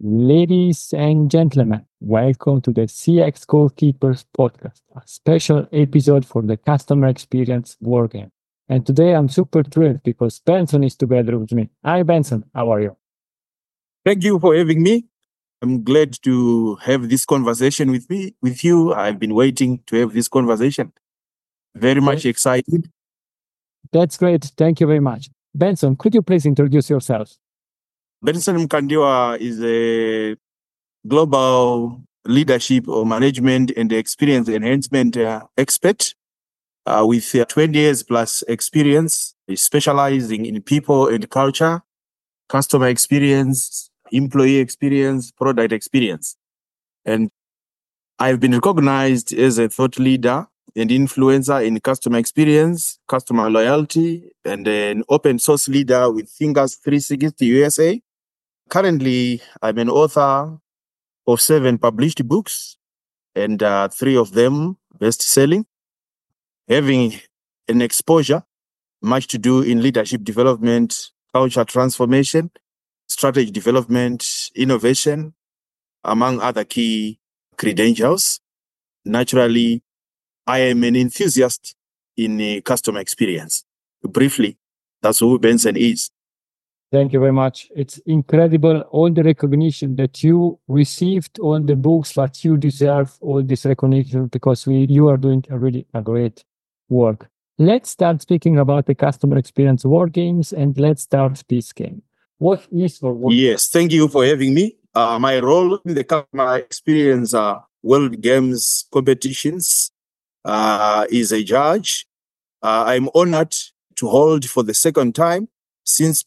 Ladies and gentlemen, welcome to the CX Goalkeepers podcast, a special episode for the customer experience war game. And today I'm super thrilled because Benson is together with me. Hi, Benson. How are you? Thank you for having me. I'm glad to have this conversation with you. I've been waiting to have this conversation. Very much excited. That's great. Thank you very much. Benson, could you please introduce yourself? Benson Mkandiwa is a global leadership or management and experience enhancement expert with 20 years plus experience, specializing in people and culture, customer experience, employee experience, product experience. And I've been recognized as a thought leader and influencer in customer experience, customer loyalty, and an open source leader with Fingers 360 USA. Currently, I'm an author of 7 published books, and 3 of them best-selling, having an exposure, much to do in leadership development, culture transformation, strategy development, innovation, among other key credentials. Naturally, I am an enthusiast in customer experience. Briefly, that's who Benson is. Thank you very much. It's incredible, all the recognition that you received, all the books, but you deserve all this recognition because you are doing a great work. Let's start speaking about the customer experience war games, and let's start this game. What is or what? Yes, thank you for having me. My role in the customer experience World Games competitions is a judge. I'm honored to hold for the second time since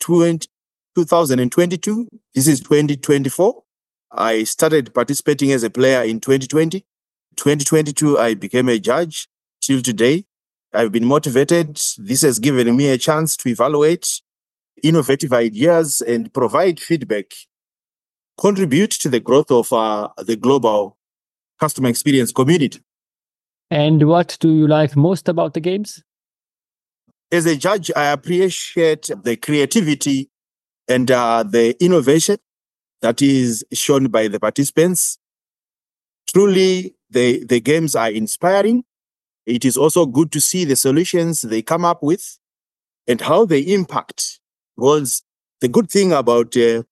2022. This is 2024. I started participating as a player in 2020. 2022, I became a judge till today. I've been motivated. This has given me a chance to evaluate innovative ideas and provide feedback, contribute to the growth of the global customer experience community. And what do you like most about the games? As a judge, I appreciate the creativity and the innovation that is shown by the participants. Truly, the games are inspiring. It is also good to see the solutions they come up with and how they impact. Was the good thing about the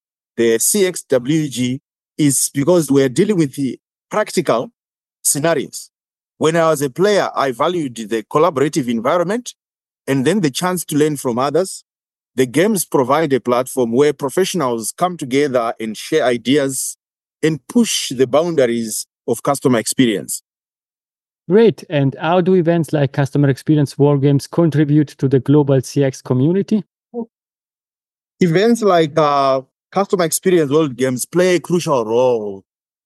CXWG is because we're dealing with the practical scenarios. When I was a player, I valued the collaborative environment and then the chance to learn from others. The games provide a platform where professionals come together and share ideas and push the boundaries of customer experience. Great. And how do events like customer experience war games contribute to the global CX community? Events like customer experience world games play a crucial role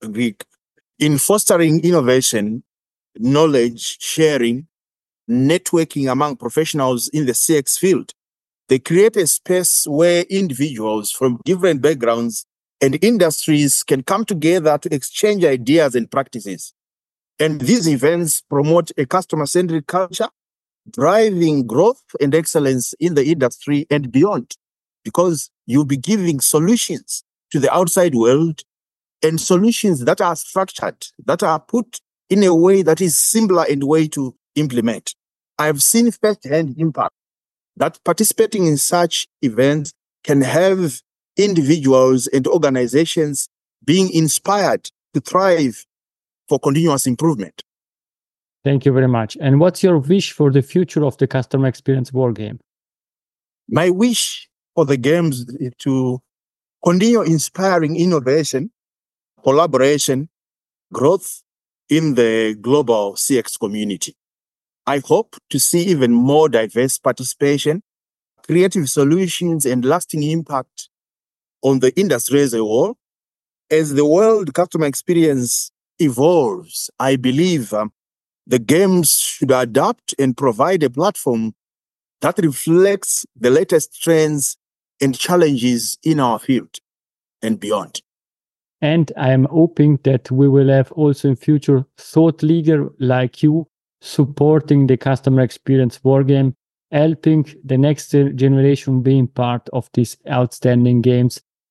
in fostering innovation, knowledge sharing, networking among professionals in the CX field. They create a space where individuals from different backgrounds and industries can come together to exchange ideas and practices. And these events promote a customer-centric culture, driving growth and excellence in the industry and beyond, because you'll be giving solutions to the outside world and solutions that are structured, that are put in a way that is simpler and way to implement. I've seen first-hand impact that participating in such events can have individuals and organizations being inspired to thrive for continuous improvement. Thank you very much. And what's your wish for the future of the customer experience war game? My wish for the games is to continue inspiring innovation, collaboration, growth in the global CX community. I hope to see even more diverse participation, creative solutions, and lasting impact on the industry as a whole. As the world customer experience evolves, I believe the games should adapt and provide a platform that reflects the latest trends and challenges in our field and beyond. And I am hoping that we will have also in future thought leader like you supporting the customer experience war game, helping the next generation being part of these outstanding games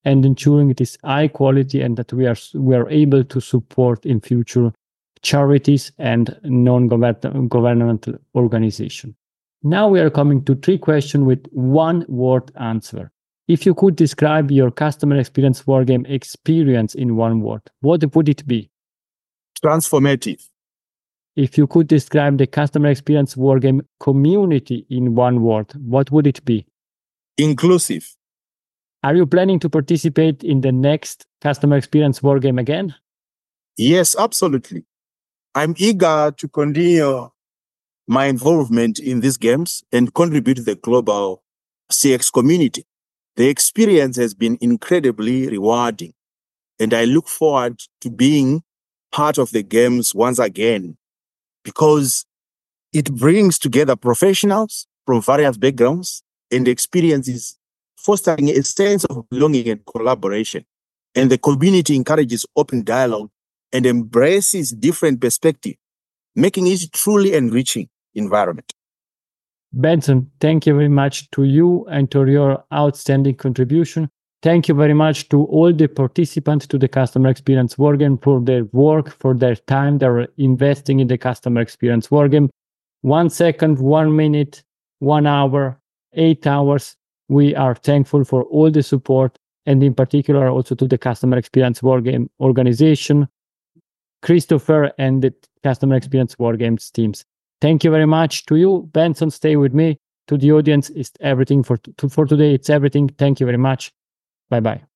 and ensuring it is high quality and that we are able to support in future charities and non-governmental organizations. Now we are coming to 3 questions with 1-word answer. If you could describe your customer experience wargame experience in 1 word, what would it be? Transformative. If you could describe the customer experience wargame community in 1 word, what would it be? Inclusive. Are you planning to participate in the next customer experience wargame again? Yes, absolutely. I'm eager to continue my involvement in these games and contribute to the global CX community. The experience has been incredibly rewarding, and I look forward to being part of the games once again because it brings together professionals from various backgrounds and experiences, fostering a sense of belonging and collaboration. And the community encourages open dialogue and embraces different perspectives, making it a truly enriching environment. Benson, thank you very much to you and to your outstanding contribution. Thank you very much to all the participants to the Customer Experience Wargame for their work, for their time they're investing in the Customer Experience Wargame. 1 second, 1 minute, 1 hour, 8 hours. We are thankful for all the support, and in particular also to the Customer Experience Wargame organization, Christopher, and the Customer Experience Wargames teams. Thank you very much to you. Benson, stay with me. To the audience, it's everything for today. It's everything. Thank you very much. Bye-bye.